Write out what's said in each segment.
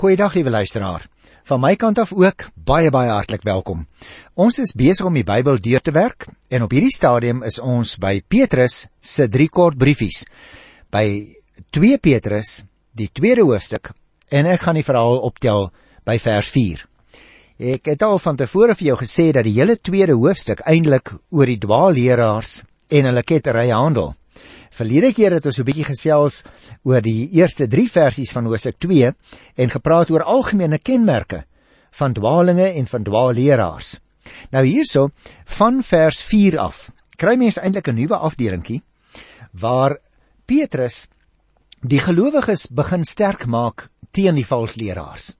Goeiedag, liewe luisteraar. Van my kant af ook baie hartlik welkom. Ons is besig om die Bybel deur te werk en op hierdie stadium is ons by Petrus se 3 kort briefies. By 2 Petrus, die 2de hoofstuk, en ek gaan die verhaal optel by vers 4. Ek het al van tevore vir jou gesê dat die hele 2de hoofstuk eintlik oor die dwaalleraars en hulle ketterye handel. Verlede keer het ons 'n bietjie gesels oor die eerste 3 versies van hoofstuk 2 en gepraat oor algemene kenmerke van dwalinge en van dwaalleraars. Nou hierso, van vers 4 af, kry mens eintlik 'n nuwe afdelingkie waar Petrus die gelowiges begin sterk maak teen die valsleraars.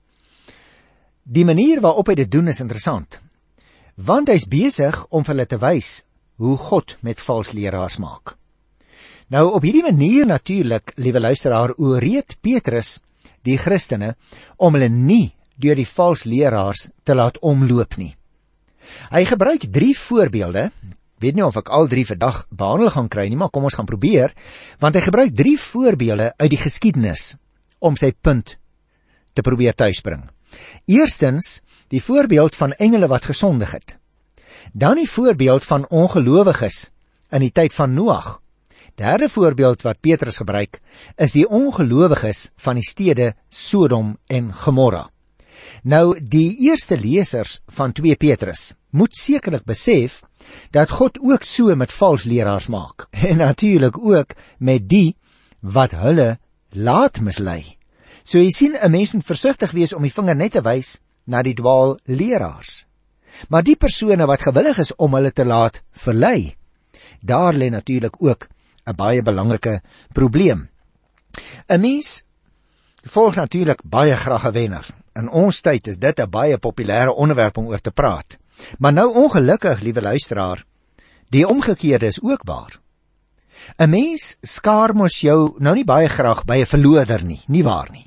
Die manier waarop hy dit doen is interessant, want hy's besig om vir hulle te wys hoe God met valsleraars maak. Nou op hierdie manier natuurlik, liewe luisteraar, ooreed Petrus die Christene om hulle nie deur die valsleraars te laat omloop nie. Hy gebruik 3 voorbeelde, weet nie of ek al 3 vandag behandel gaan kry nie, maar kom ons gaan probeer, want hy gebruik 3 voorbeelde uit die geskiedenis om sy punt te probeer tuisbring. Eerstens, die voorbeeld van engele wat gesondig het. Dan die voorbeeld van ongelowiges in die tyd van Noag. Derde voorbeeld wat Petrus gebruik, is die ongelowiges van die stede Sodom en Gomorra. Nou, die eerste lesers van 2 Petrus moet sekerlik besef dat God ook so met valsleraars maak, en natuurlik ook met die wat hulle laat mislei. So jy sien, 'n mens moet versigtig wees om die vinger net te wys na die dwaalleraars. Maar die persone wat gewillig is om hulle te laat verlei, daar lê natuurlik ook 'n baie belangrike probleem. 'n Mens volg natuurlik baie graag 'n wenner. In ons tyd is dit 'n baie populêre onderwerp om oor te praat. Maar nou ongelukkig, liewe luisteraar, die omgekeerde is ook waar. 'n Mens skaar mos jou nou nie baie graag by 'n verloder nie waar nie.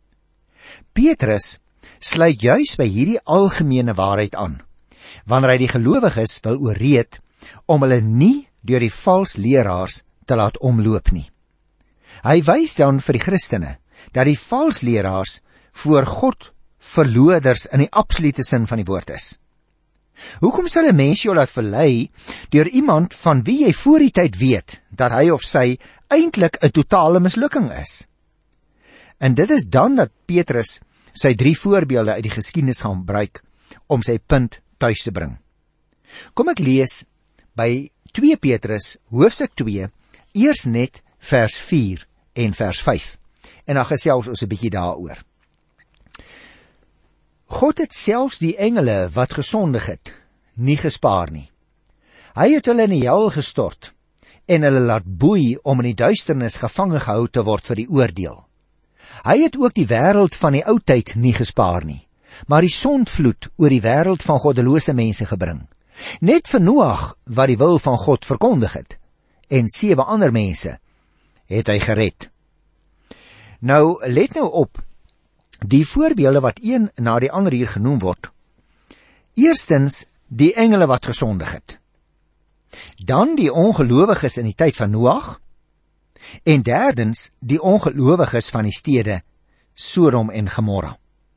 Petrus sluit juis by hierdie algemene waarheid aan, wanneer hy die gelowiges wil ooreed om hulle nie deur die valsleraars te laat omloop nie. Hy wys dan vir die Christene dat die valsleraars voor God verloders in die absolute sin van die woord is. Hoekom sal 'n mens jou laat verlei deur iemand van wie jy voor die tyd weet dat hy of sy eintlik 'n totale mislukking is? En dit is dan dat Petrus sy 3 voorbeelde uit die geskiedenis gaan gebruik om sy punt tuis te bring. Kom ek lees by 2 Petrus hoofstuk 2, eers net vers 4 en vers 5. En dan gesels ons 'n bietjie daaroor. God het selfs die engele wat gesondig het, nie gespaar nie. Hy het hulle in die hel gestort en hulle laat boei om in die duisternis gevange gehou te word vir die oordeel. Hy het ook die wêreld van die ou tyd nie gespaar nie, maar die sondvloed oor die wêreld van goddelose mense gebring. Net vir Noag wat die wil van God verkondig het, en 7 ander mense het hy gered. Nou, let nou op, die voorbeelde wat een na die ander hier genoem word. Eerstens, die engele wat gesondig het. Dan die ongelowiges in die tyd van Noag. En derdens, die ongelowiges van die stede Sodom en Gomorra.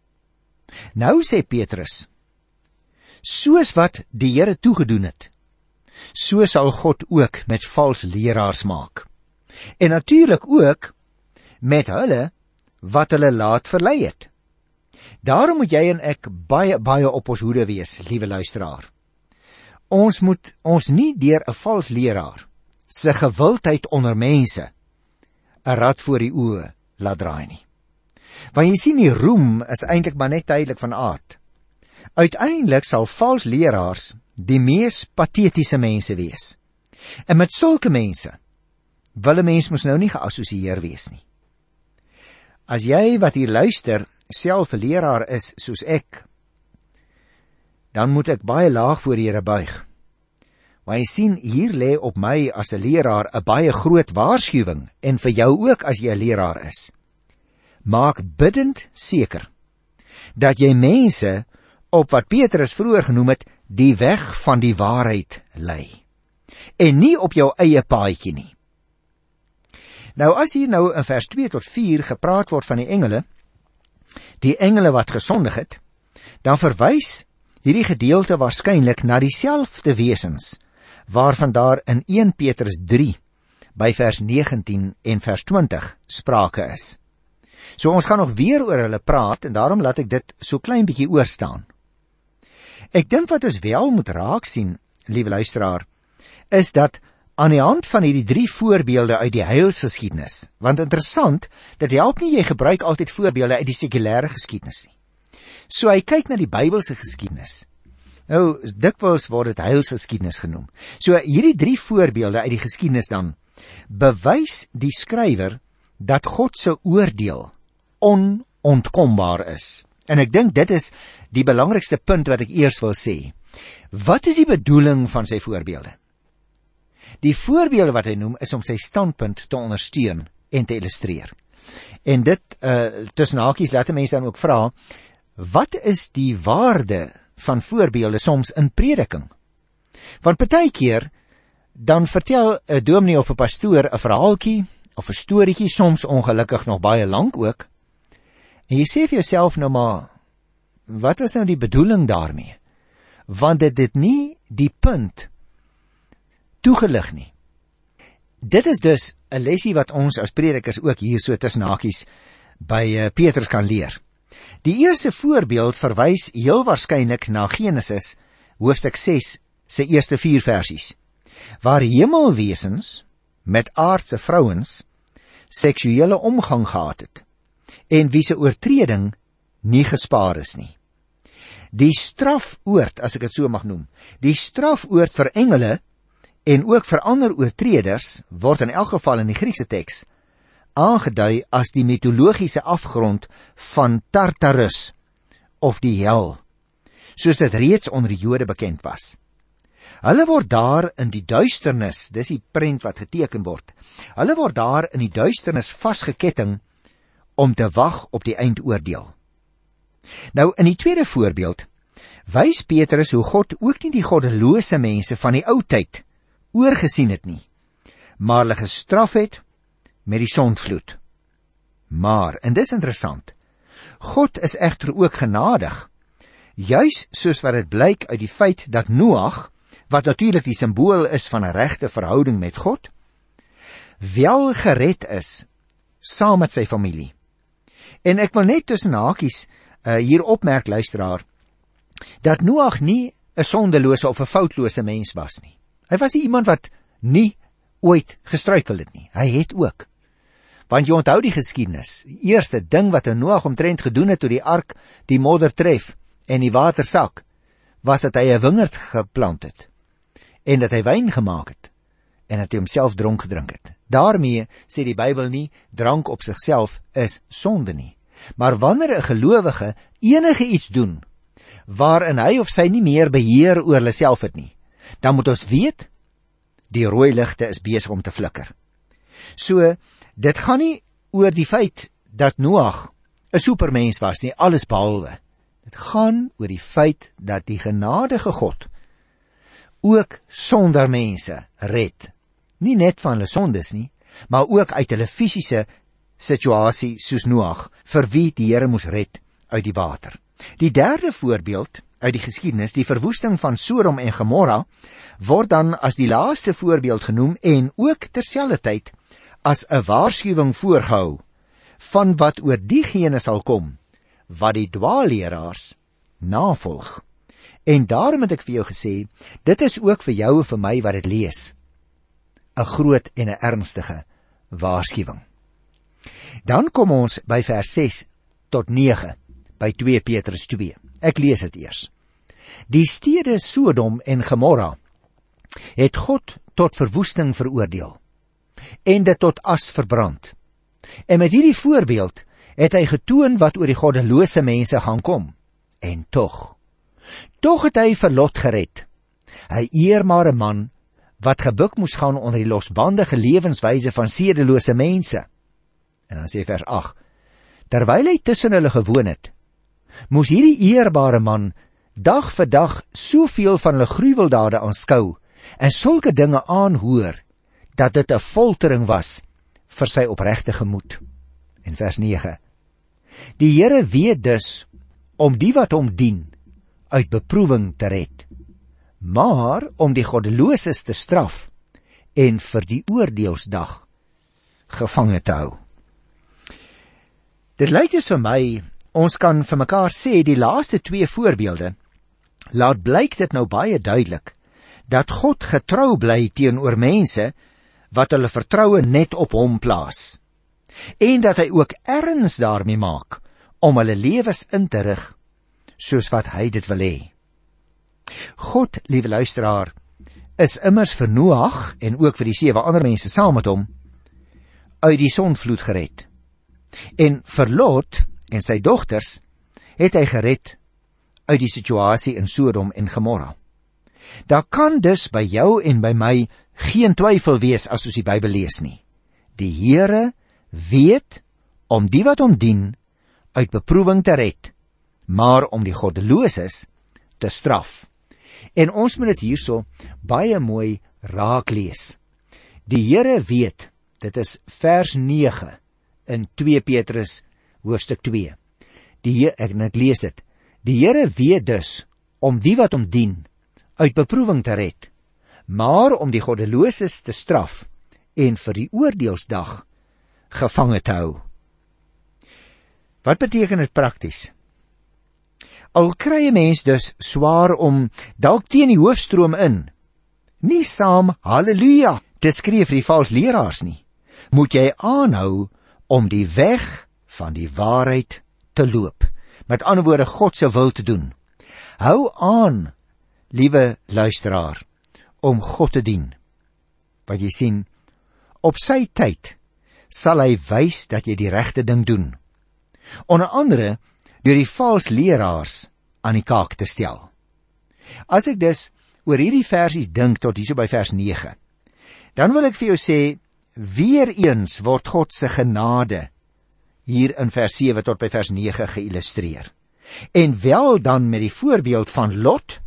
Nou sê Petrus, soos wat die Here toegedoen het, so sal God ook met valsleraars maak. En natuurlik ook met hulle wat hulle laat verlei het. Daarom moet jy en ek baie op ons hoede wees, liewe luisteraar. Ons moet ons nie deur 'n valsleraar se gewildheid onder mense 'n rad voor die oë laat draai nie. Want jy sien, die roem is eintlik maar net tydelik van aard. Uiteindelik sal valsleraars die mees patetiese mense wees. En met sulke mense wil 'n mens mos nou nie geassosieer wees nie. As jy wat hier luister self 'n leraar is soos ek, dan moet ek baie laag voor die Here buig. Maar jy sien, hier lê op my as 'n leraar 'n baie groot waarskuwing, en vir jou ook as jy 'n leraar is. Maak bidtend seker dat jy mense op wat Petrus vroeër genoem het, die weg van die waarheid lei, en nie op jou eie paadjie nie. Nou as hier nou in vers 2 tot 4 gepraat word van die engele, die engele wat gesondig het, dan verwys hierdie gedeelte waarskynlik na dieselfde wesens, waarvan daar in 1 Petrus 3, by vers 19 en vers 20 sprake is. So ons gaan nog weer oor hulle praat, en daarom laat ek dit so klein bietjie oorstaan. Ek dink wat ons wel moet raak sien, liewe luisteraar, is dat aan die hand van hierdie 3 voorbeelde uit die heilsgeskiedenis, want interessant, dit help nie jy gebruik altyd voorbeelde uit die sekulêre geskiedenis nie. So hy kyk na die Bybelse geskiedenis. Nou, dikwels word dit heilsgeskiedenis genoem. So hierdie 3 voorbeelde uit die geskiedenis dan, bewys die skrywer dat God se oordeel onontkombaar is. En ek dink dit is die belangrikste punt wat ek eers wil sê. Wat is die bedoeling van sy voorbeelde? Die voorbeelde wat hy noem is om sy standpunt te ondersteun en te illustreer. En dit, tussen hakies, laat 'n mens dan ook vra, wat is die waarde van voorbeelde soms in prediking? Want partykeer, dan vertel 'n dominee of 'n pastoor 'n verhaaltjie, of 'n storieetjie, soms ongelukkig nog baie lank ook, en jy sê vir jouself nou maar, wat is nou die bedoeling daarmee? Want dit het nie die punt toegelig nie. Dit is dus 'n lesie wat ons as predikers ook hier so tussen hakies by Petrus kan leer. Die eerste voorbeeld verwys heel waarskynlik na Genesis hoofstuk 6 se eerste 4 versies, waar hemelwesens met aardse vrouens seksuele omgang gehad het, en wie se oortreding nie gespaar is nie. Die strafoord, as ek dit so mag noem, die strafoord vir engele en ook vir ander oortreders word in elk geval in die Griekse teks aangedui as die mitologiese afgrond van Tartarus of die hel, soos dit reeds onder die Jode bekend was. Hulle word daar in die duisternis, dis die prent wat geteken word, hulle word daar in die duisternis vasgeketting om te wag op die eindoordeel. Nou, in die tweede voorbeeld wys Petrus hoe God ook nie die goddelose mense van die ou tyd oorgesien het nie, maar hulle gestraf het met die sondvloed. Maar, en dis interessant, God is egter ook genadig, juis soos wat dit blyk uit die feit dat Noag, wat natuurlik die simbool is van 'n regte verhouding met God, wel gered is, saam met sy familie. En ek wil net tussen hakies hier opmerk, luisteraar, dat Noag nie 'n sondelose of 'n foutlose mens was nie. Hy was nie iemand wat nie ooit gestruikel het nie. Hy het ook. Want jy onthou die geskiedenis, die eerste ding wat Noag omtrent gedoen het toe die ark die modder tref en die water sak, was dat hy 'n wingerd geplant het, en dat hy wyn gemaak het, en dat hy homself dronk gedrink het. Daarmee sê die Bybel nie, drank op sigself is sonde nie. Maar wanneer 'n gelowige enige iets doen, waarin hy of sy nie meer beheer oor hulle self het nie, dan moet ons weet, die rooi ligte is besig om te flikker. So, dit gaan nie oor die feit dat Noag 'n supermens was nie, alles behalwe. Dit gaan oor die feit dat die genadige God ook sonder mense red. Nie net van hulle sondes nie, maar ook uit hulle fisiese situasie soos Noag, vir wie die Here moes red uit die water. Die derde voorbeeld uit die geskiedenis, die verwoesting van Sodom en Gomorra, word dan as die laaste voorbeeld genoem en ook terselfdertyd as 'n waarskuwing voorgehou van wat oor diegene sal kom wat die dwaalleraars navolg. En daarom het ek vir jou gesê, dit is ook vir jou en vir my wat dit lees 'n groot en 'n ernstige waarskuwing. Dan kom ons by vers 6 tot 9 by 2 Petrus 2. Ek lees dit eers. Die stede Sodom en Gomorra het God tot verwoesting veroordeel en dit tot as verbrand. En met hierdie voorbeeld het hy getoon wat oor die goddelose mense gaan kom. En tog het hy vir Lot gered, 'n eerbare man wat gebuk moes gaan onder die losbandige lewenswyse van sedelose mense. En dan sê vers 8, terwyl hy tussen hulle gewoon het, moes hierdie eerbare man dag vir dag soveel van hulle gruweldade aanskou en sulke dinge aanhoor, dat dit 'n foltering was vir sy opregte gemoed. En vers 9, Die Here weet dus om die wat hom dien uit beproewing te red, maar om die goddeloses te straf en vir die oordeelsdag gevange te hou. Dit lyk dus vir my, ons kan vir mekaar sê, die laaste twee voorbeelde laat blyk dit nou baie duidelik, dat God getrou bly teenoor mense wat hulle vertroue net op hom plaas, en dat hy ook erns daarmee maak om hulle lewens in te rig soos wat hy dit wil hê. God, liewe luisteraar, is immers vir Noag en ook vir die 7 ander mense saam met hom uit die sonvloed gered. En vir Lot en sy dogters het hy gered uit die situasie in Sodom en Gomorra. Daar kan dus by jou en by my geen twyfel wees as ons die Bybel lees nie. Die Here weet om die wat hom dien uit beproewing te red, maar om die goddeloses te straf. En ons moet dit hierso baie mooi raak lees. Die Here weet, dit is vers 9 in 2 Petrus hoofstuk 2. Ek lees dit. Die Here weet dus om die wat hom dien uit beproewing te red, maar om die goddeloses te straf en vir die oordeelsdag gevange te hou. Wat beteken dit prakties? Al kry 'n mens dus swaar om dalk teen die hoofstroom in, nie saam halleluja te skree vir die vals leraars nie, moet jy aanhou om die weg van die waarheid te loop. Met ander woorde, God se wil te doen. Hou aan, liewe luisteraar, om God te dien. Want jy sien, op sy tyd sal hy wys dat jy die regte ding doen. Onder andere deur die vals leraars aan die kaak te stel. As ek dus oor hierdie versies dink tot hierso by vers 9, dan wil ek vir jou sê, weer eens word God se genade hier in vers 7 tot by vers 9 geïllustreer. En wel dan met die voorbeeld van Lot.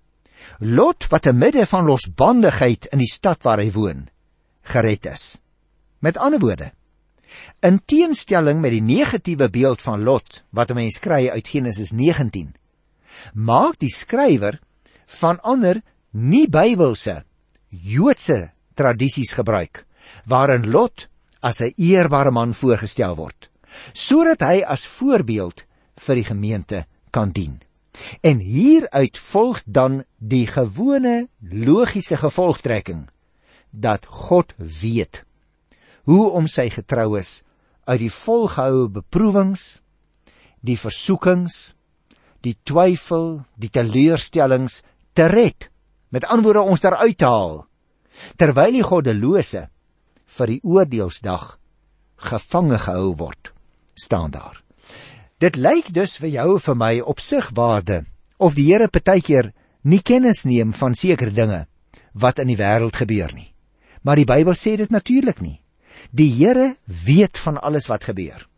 Lot wat te midde van losbandigheid in die stad waar hy woon, gered is. Met ander woorde, in teenstelling met die negatiewe beeld van Lot, wat 'n mens kry uit Genesis 19, maak die skrywer van ander nie-Bybelse, Joodse tradisies gebruik, waarin Lot as 'n eerbare man voorgestel word, sodat hy as voorbeeld vir die gemeente kan dien. En hieruit volg dan die gewone logiese gevolgtrekking, dat God weet hoe om sy getroues uit die volgehoue beproewings, die versoekings, die twyfel, die teleurstellings te red, met ander woorde ons daaruit te haal, terwyl die goddelose vir die oordeelsdag gevange gehou word, staan daar. Dit lyk dus vir jou en vir my opsigwaarde of die Here partykeer nie kennis neem van sekere dinge wat in die wêreld gebeur nie. Maar die Bybel sê dit natuurlik nie. Die Here weet van alles wat gebeur.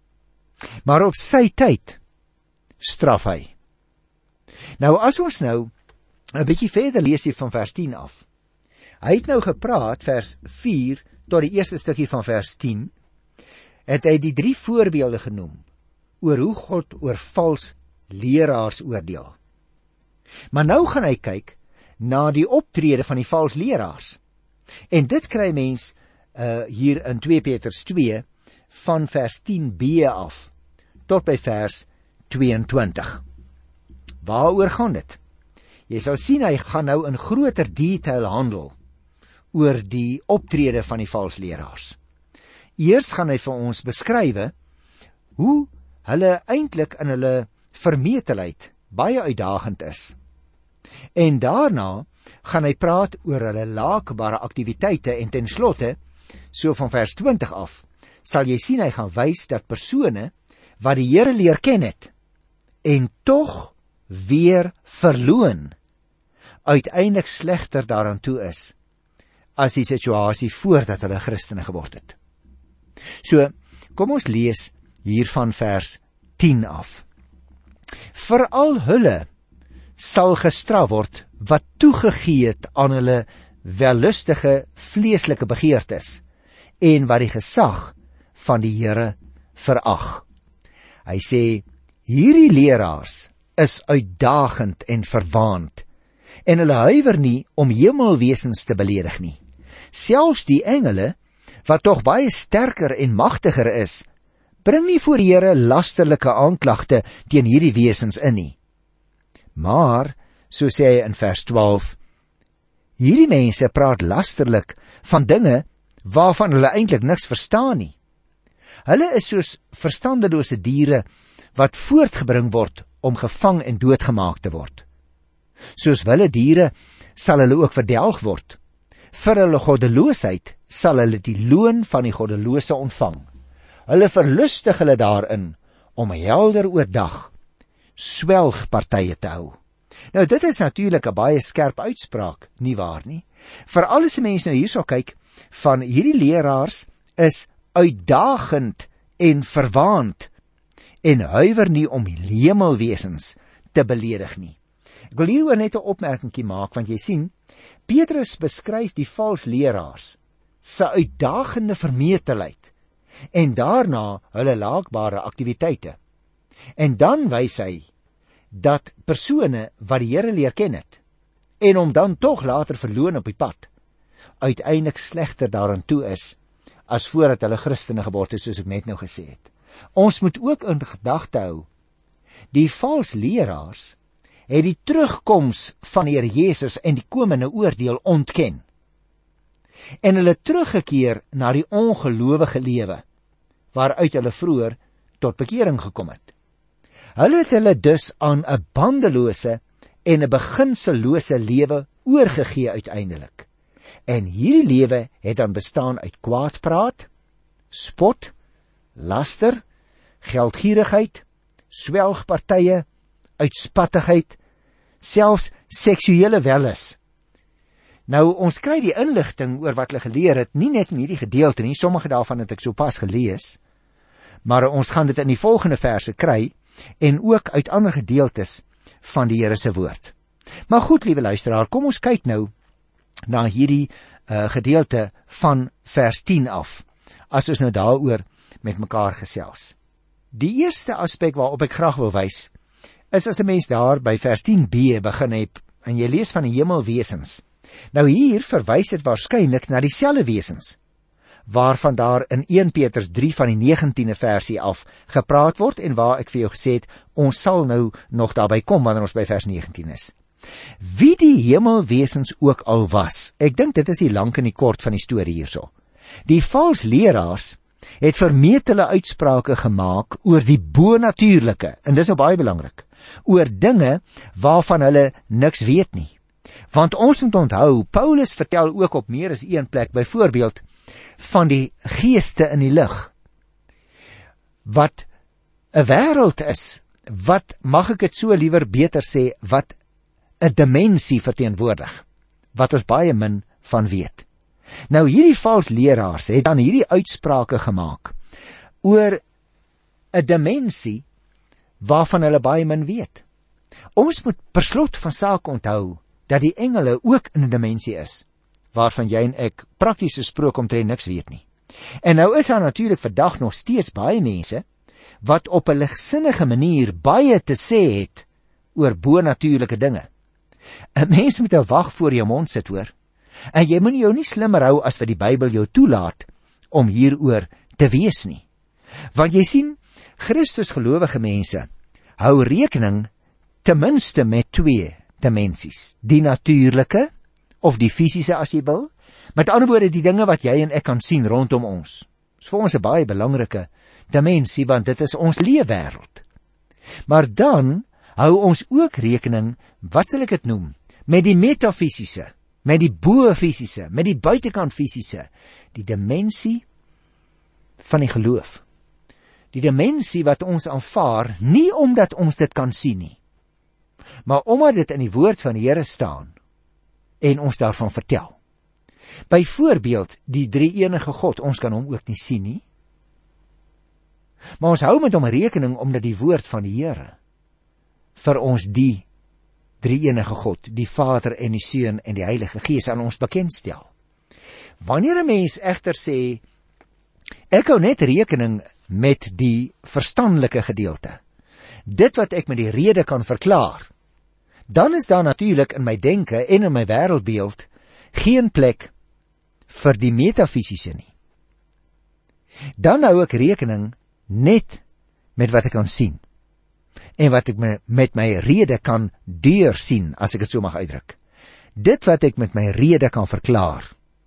Maar op sy tyd straf hy. Nou as ons nou 'n bietjie verder lees hier van vers 10 af. Hy het nou gepraat vers 4 tot die eerste stukkie van vers 10. Het hy die 3 voorbeelde genoem oor hoe God oor vals leraars oordeel. Maar nou gaan hy kyk na die optrede van die vals leraars. En dit kry mens hier in 2 Petrus 2 van vers 10b af tot by vers 22. Waaroor gaan dit? Jy sal sien hy gaan nou in groter detail handel oor die optrede van die vals leraars. Eers gaan hy vir ons beskrywe hoe hulle eintlik in hulle vermetelheid baie uitdagend is. En daarna gaan hy praat oor hulle laakbare aktiwiteite en ten slotte, so van vers 20 af, sal jy sien hy gaan wys dat persone wat die Here leer ken het en tog weer verloon, uiteindelik slegter daaraan toe is as die situasie voordat hulle Christene geword het. So, kom ons lees hier van vers 10 af. Veral hulle sal gestraf word wat toegegee het aan hulle wellustige vleeslike begeertes en wat die gesag van die Here verag. Hy sê, hierdie leraars is uitdagend en verwaand, en hulle huiwer nie om hemelwesens te beledig nie. Selfs die engele, wat tog baie sterker en magtiger is, bring nie voor die Here lasterlike aanklagte teen hierdie wesens in nie. Maar, so sê hy in vers 12, hierdie mense praat lasterlik van dinge waarvan hulle eintlik niks verstaan nie. Hulle is soos verstandelose diere wat voortgebring word om gevang en doodgemaak te word. Soos wilde diere sal hulle ook verdelg word. Vir hulle goddeloosheid sal hulle die loon van die goddelose ontvang. Hulle verlustig hulle daarin om helder oordag swelgpartye te hou. Nou dit is natuurlik 'n baie skerp uitspraak, nie waar nie? Veral as mense nou hierso kyk, van hierdie leraars is uitdagend en verwaand en huiwer nie om hemelwesens te beledig nie. Ek wil hieroor net 'n opmerkingie maak, want jy sien, Petrus beskryf die vals leraars se uitdagende vermetelheid en daarna hulle laakbare aktiwiteite. En dan wys hy dat persone wat die Here leer ken het en hom dan tog later verloon op die pad, uiteindelik slegter daaraan toe is as voordat hulle Christene geword het, soos ek net nou gesê het. Ons moet ook in gedagte hou, die vals leraars het die terugkoms van die Here Jesus en die komende oordeel ontken. En hulle teruggekeer na die ongelowige lewe, waaruit hulle vroeër tot bekering gekom het. Hulle het hulle dus aan 'n bandelose en 'n beginsellose lewe oorgegee uiteindelik. En hierdie lewe het dan bestaan uit kwaadpraat, spot, laster, geldgierigheid, swelgpartye, uitspattigheid, selfs seksuele welles. Nou, ons kry die inligting oor wat hulle geleer het, nie net in hierdie gedeelte nie, sommige daarvan het ek sopas gelees, maar ons gaan dit in die volgende verse kry, en ook uit ander gedeeltes van die Here se woord. Maar goed, liewe luisteraar, kom ons kyk nou na hierdie gedeelte van vers 10 af, as ons nou daaroor met mekaar gesels. Die eerste aspek waarop ek graag wil wys, is as 'n mens daar by vers 10b begin het, en jy lees van die hemelwesens. Nou hier verwys dit waarskynlik na dieselfde wesens, waarvan daar in 1 Petrus 3 van die 19de versie af gepraat word, en waar ek vir jou gesê het, ons sal nou nog daarby kom, wanneer ons by vers 19 is. Wie die hemelwesens ook al was, ek dink dit is die lank en die kort van die storie hierso. Die vals leraars het vermetele uitsprake gemaak oor die bonatuurlike, en dis nou baie belangrik, oor dinge waarvan hulle niks weet nie. Want ons moet onthou, Paulus vertel ook op meer as een plek, byvoorbeeld, van die geeste in die lug, wat 'n wêreld is, wat, mag ek dit so liewer beter sê, wat 'n dimensie verteenwoordig, wat ons baie min van weet. Nou hierdie vals leraars het dan hierdie uitsprake gemaak oor 'n dimensie waarvan hulle baie min weet. Ons moet per slot van sake onthou dat die engele ook in 'n dimensie is waarvan jy en ek prakties gesproke omtrent niks weet nie. En nou is daar natuurlik vandag nog steeds baie mense wat op 'n ligsinnige manier baie te sê het oor bonatuurlike dinge. 'n Mens moet nou wag voor jou mond sit, hoor. En jy moet jou nie slimmer hou as wat die Bybel jou toelaat om hieroor te wees nie. Want jy sien, Christusgelowige mense hou rekening ten minste met 2 dimensies. Die natuurlike, of die fisiese as jy wil. Met ander woorde, die dinge wat jy en ek kan sien rondom ons. Dit is vir ons 'n baie belangrike dimensie, want dit is ons leefwêreld. Maar dan hou ons ook rekening, wat sal ek dit noem, met die metafisiese, met die bo-fisiese, met die buitekant fisiese, die dimensie van die geloof. Die dimensie wat ons aanvaar, nie omdat ons dit kan sien nie, maar omdat dit in die woord van die Here staan, en ons daarvan vertel. Byvoorbeeld, die drie-enige God, ons kan hom ook nie sien nie, maar ons hou met hom rekening, omdat die woord van die Here vir ons die drie-enige God, die Vader en die Seun en die Heilige Gees aan ons bekendstel. Wanneer 'n mens egter sê, ek hou net rekening met die verstandelike gedeelte, dit wat ek met die rede kan verklaar, dan is daar natuurlik in my denke en in my wêreldbeeld geen plek vir die metafisiese nie. Dan hou ek rekening net met wat ek kan sien en wat ek met my rede kan deursien, as ek dit so mag uitdruk. Dit wat ek met my rede kan verklaar.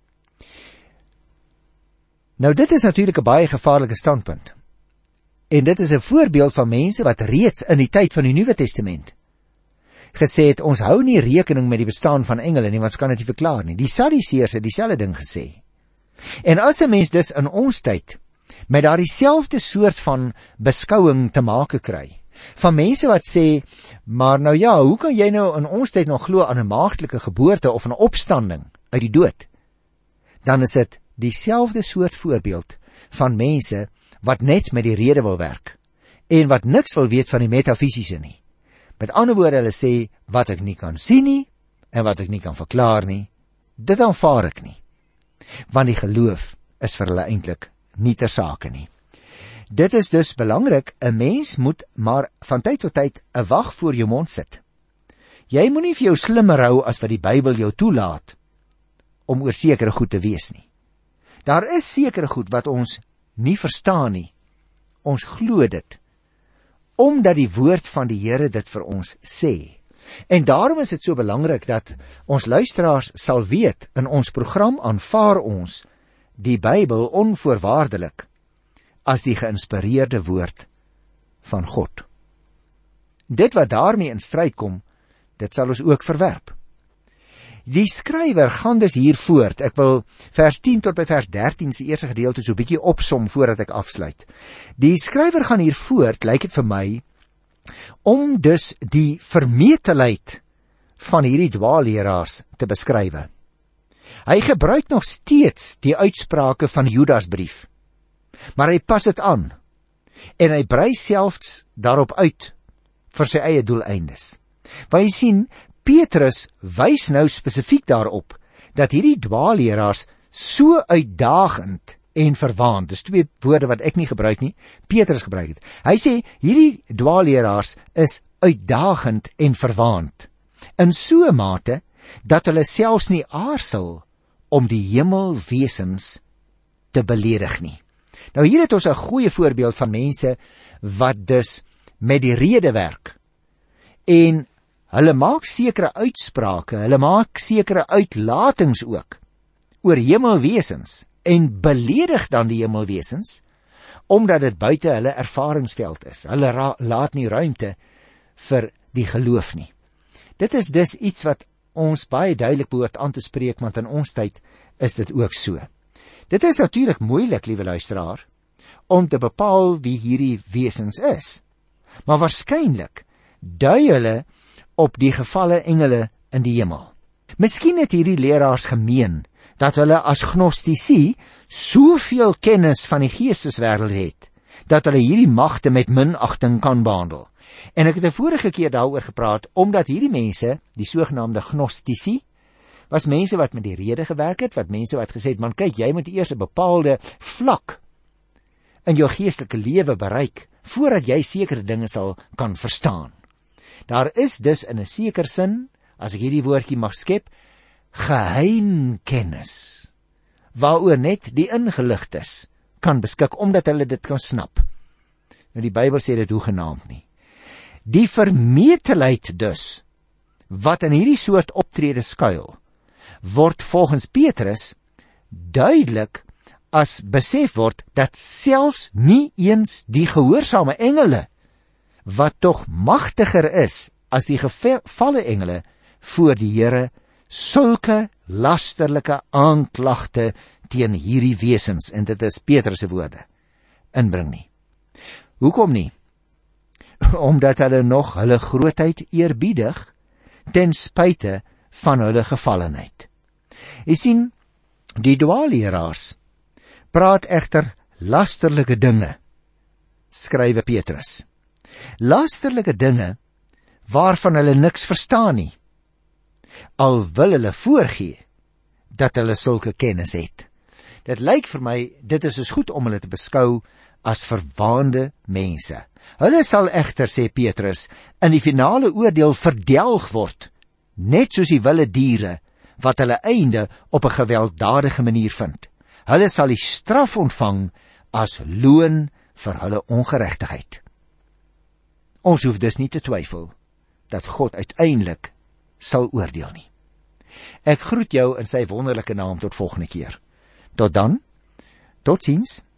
Nou dit is natuurlik 'n baie gevaarlike standpunt. En dit is 'n voorbeeld van mense wat reeds in die tyd van die Nuwe Testament gesê het, ons hou nie rekening met die bestaan van engele nie, want ons kan dit nie verklaar nie. Die Sadduseërs het dieselfde ding gesê. En as 'n mens dus in ons tyd met daardie selfde soort van beskouing te make kry, van mense wat sê, maar nou ja, hoe kan jy nou in ons tyd nog glo aan 'n maagdelike geboorte of 'n opstanding uit die dood? Dan is dit dieselfde soort voorbeeld van mense wat net met die rede wil werk en wat niks wil weet van die metafisiese nie. Met ander woorde, hulle sê, wat ek nie kan sien nie en wat ek nie kan verklaar nie, dit aanvaar ek nie. Want die geloof is vir hulle eintlik nie ter sake nie. Dit is dus belangrik, 'n mens moet maar van tyd tot tyd 'n wag voor jou mond sit. Jy moenie vir jou slimmer hou as wat die Bybel jou toelaat om oor sekere goed te wees nie. Daar is sekere goed wat ons nie verstaan nie. Ons glo dit, omdat die woord van die Here dit vir ons sê. En daarom is dit so belangrik dat ons luisteraars sal weet, in ons program aanvaar ons die Bybel onvoorwaardelik as die geïnspireerde woord van God. Dit wat daarmee in stryd kom, dit sal ons ook verwerp. Die skrywer gaan dus hier voort. Ek wil vers 10 tot by vers 13 se eerste gedeelte so 'n bietjie opsom voordat ek afsluit. Die skrywer gaan hier voort, lyk dit vir my, om dus die vermetelheid van hierdie dwaalleraars te beskrywe. Hy gebruik nog steeds die uitsprake van Judasbrief, maar hy pas dit aan en hy brei selfs daarop uit vir sy eie doeleindes. Want jy sien, Petrus wys nou spesifiek daarop dat hierdie dwaalleraars so uitdagend en verwaand, dis twee woorde wat ek nie gebruik nie, Petrus gebruik het. Hy sê hierdie dwaalleraars is uitdagend en verwaand in so 'n mate dat hulle selfs nie aarsel om die hemelwesens te beledig nie. Nou hier het ons 'n goeie voorbeeld van mense wat dus met die rede werk en hulle maak sekere uitsprake, hulle maak sekere uitlatings ook oor hemelwesens en beledig dan die hemelwesens omdat dit buite hulle ervaringsveld is. Hulle laat nie ruimte vir die geloof nie. Dit is dus iets wat ons baie duidelik behoort aan te spreek, want in ons tyd is dit ook so. Dit is natuurlik moeilik, liewe luisteraar, om te bepaal wie hierdie wesens is. Maar waarskynlik dui hulle op die gevalle engele in die hemel. Miskien het hierdie leraars gemeen dat hulle as gnostici soveel kennis van die geesteswêreld het, dat hulle hierdie magte met minagting kan behandel. En ek het 'n vorige keer daaroor gepraat, omdat hierdie mense, die sogenaamde gnostici, was mense wat met die rede gewerk het, wat mense wat gesê het, man kyk, jy moet eers 'n bepaalde vlak in jou geestelike lewe bereik, voordat jy sekere dinge sal kan verstaan. Daar is dus in 'n sekere sin, as ek hierdie woordjie mag skep, geheimkennis, waaroor net die ingeligtes kan beskik, omdat hulle dit kan snap. Nou die Bybel sê dit hoegenaamd nie. Die vermetelheid dus, wat in hierdie soort optrede skuil, word volgens Petrus duidelik as besef word dat selfs nie eens die gehoorsame engele, wat tog magtiger is as die gevalle engele, voor die Here sulke lasterlike aanklagte teen hierdie wesens, en dit is Petrus se woorde, inbring nie. Hoekom nie? Omdat hulle nog hulle grootheid eerbiedig, ten spyte van hulle gevallenheid. Jy sien, die dwaalleraars praat egter lasterlike dinge, skrywe Petrus. Lasterlike dinge waarvan hulle niks verstaan nie, al wil hulle voorgee dat hulle sulke kennis het. Dit lyk vir my, dit is dus goed om hulle te beskou as verwaande mense. Hulle sal egter, sê Petrus, in die finale oordeel verdelg word, net soos die wilde diere, wat hulle einde op 'n gewelddadige manier vind. Hulle sal die straf ontvang as loon vir hulle ongeregtigheid. Ons hoef dus nie te twyfel dat God uiteindelik sal oordeel nie. Ek groet jou in sy wonderlike naam tot volgende keer. Tot dan, totsiens.